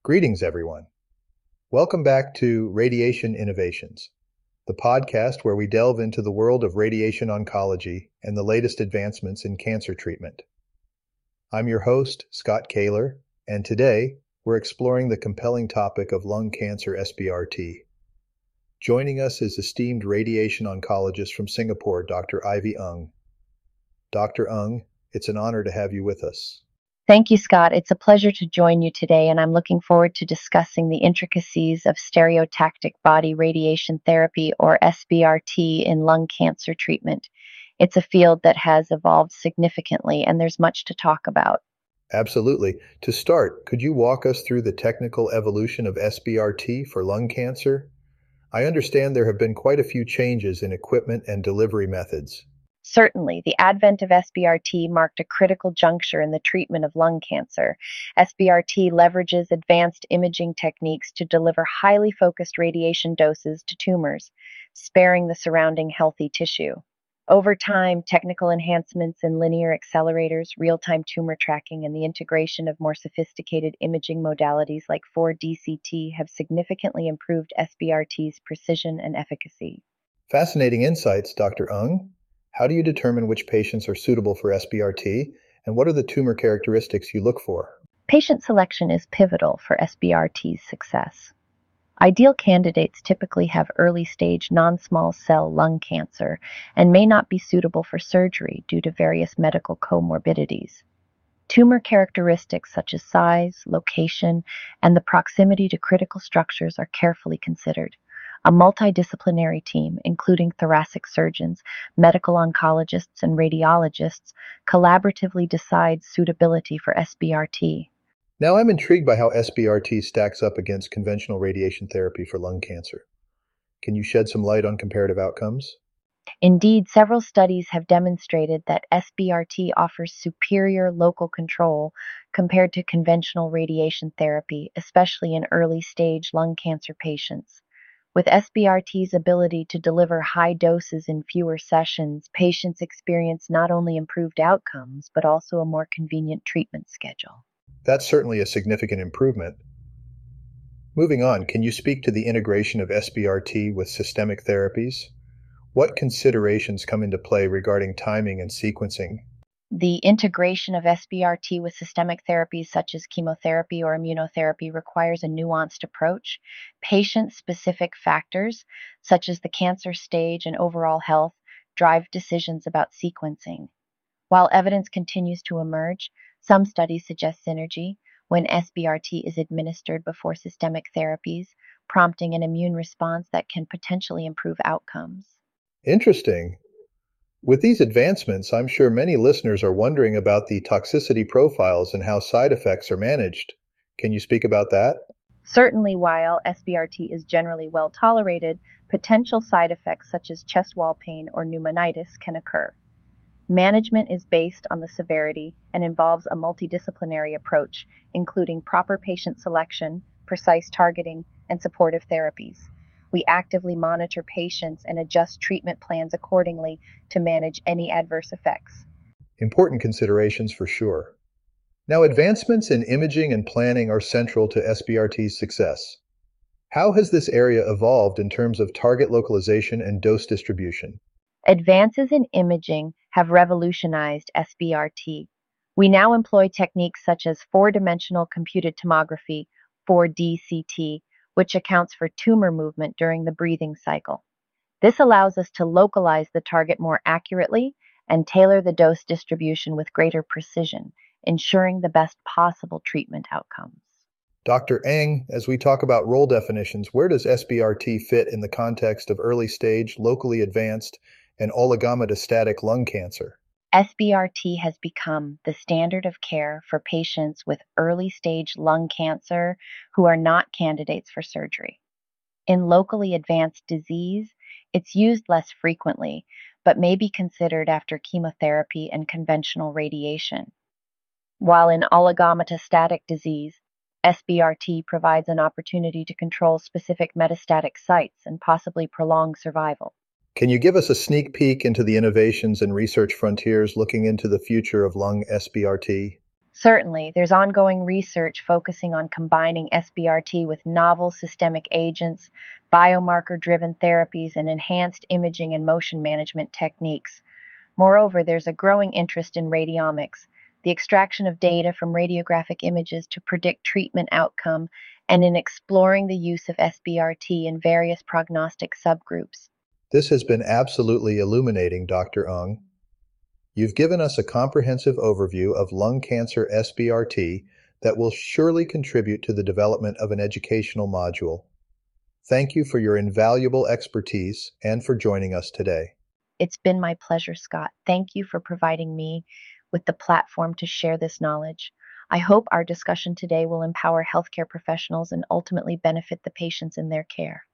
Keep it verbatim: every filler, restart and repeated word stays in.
Greetings, everyone. Welcome back to Radiation Innovations, the podcast where we delve into the world of radiation oncology and the latest advancements in cancer treatment. I'm your host, Scott Kaler, and today we're exploring the compelling topic of lung cancer S B R T. Joining us is esteemed radiation oncologist from Singapore, Doctor Ivy Ng. Doctor Ng, it's an honor to have you with us. Thank you, Scott. It's a pleasure to join you today, and I'm looking forward to discussing the intricacies of stereotactic body radiation therapy, or S B R T, in lung cancer treatment. It's a field that has evolved significantly, and there's much to talk about. Absolutely. To start, could you walk us through the technical evolution of S B R T for lung cancer? I understand there have been quite a few changes in equipment and delivery methods. Certainly, the advent of S B R T marked a critical juncture in the treatment of lung cancer. S B R T leverages advanced imaging techniques to deliver highly focused radiation doses to tumors, sparing the surrounding healthy tissue. Over time, technical enhancements in linear accelerators, real-time tumor tracking, and the integration of more sophisticated imaging modalities like four D C T have significantly improved S B R T's precision and efficacy. Fascinating insights, Doctor Ng. How do you determine which patients are suitable for S B R T, and what are the tumor characteristics you look for? Patient selection is pivotal for S B R T's success. Ideal candidates typically have early-stage non-small cell lung cancer and may not be suitable for surgery due to various medical comorbidities. Tumor characteristics such as size, location, and the proximity to critical structures are carefully considered. A multidisciplinary team, including thoracic surgeons, medical oncologists, and radiologists, collaboratively decides suitability for S B R T. Now, I'm intrigued by how S B R T stacks up against conventional radiation therapy for lung cancer. Can you shed some light on comparative outcomes? Indeed, several studies have demonstrated that S B R T offers superior local control compared to conventional radiation therapy, especially in early-stage lung cancer patients. With S B R T's ability to deliver high doses in fewer sessions, patients experience not only improved outcomes, but also a more convenient treatment schedule. That's certainly a significant improvement. Moving on, can you speak to the integration of S B R T with systemic therapies? What considerations come into play regarding timing and sequencing? The integration of S B R T with systemic therapies such as chemotherapy or immunotherapy requires a nuanced approach. Patient-specific factors, such as the cancer stage and overall health, drive decisions about sequencing. While evidence continues to emerge, some studies suggest synergy when S B R T is administered before systemic therapies, prompting an immune response that can potentially improve outcomes. Interesting. With these advancements, I'm sure many listeners are wondering about the toxicity profiles and how side effects are managed. Can you speak about that? Certainly, while S B R T is generally well tolerated, potential side effects such as chest wall pain or pneumonitis can occur. Management is based on the severity and involves a multidisciplinary approach, including proper patient selection, precise targeting, and supportive therapies. We actively monitor patients and adjust treatment plans accordingly to manage any adverse effects. Important considerations for sure. Now, advancements in imaging and planning are central to S B R T's success. How has this area evolved in terms of target localization and dose distribution? Advances in imaging have revolutionized S B R T. We now employ techniques such as four-dimensional computed tomography, four D C T, which accounts for tumor movement during the breathing cycle. This allows us to localize the target more accurately and tailor the dose distribution with greater precision, ensuring the best possible treatment outcomes. Doctor Ng, as we talk about role definitions, where does S B R T fit in the context of early stage, locally advanced, and oligometastatic lung cancer? S B R T has become the standard of care for patients with early-stage lung cancer who are not candidates for surgery. In locally advanced disease, it's used less frequently, but may be considered after chemotherapy and conventional radiation. While in oligometastatic disease, S B R T provides an opportunity to control specific metastatic sites and possibly prolong survival. Can you give us a sneak peek into the innovations and research frontiers looking into the future of lung S B R T? Certainly, there's ongoing research focusing on combining S B R T with novel systemic agents, biomarker driven therapies, and enhanced imaging and motion management techniques. Moreover, there's a growing interest in radiomics, the extraction of data from radiographic images to predict treatment outcome, and in exploring the use of S B R T in various prognostic subgroups. This has been absolutely illuminating, Doctor Ung. You've given us a comprehensive overview of lung cancer S B R T that will surely contribute to the development of an educational module. Thank you for your invaluable expertise and for joining us today. It's been my pleasure, Scott. Thank you for providing me with the platform to share this knowledge. I hope our discussion today will empower healthcare professionals and ultimately benefit the patients in their care.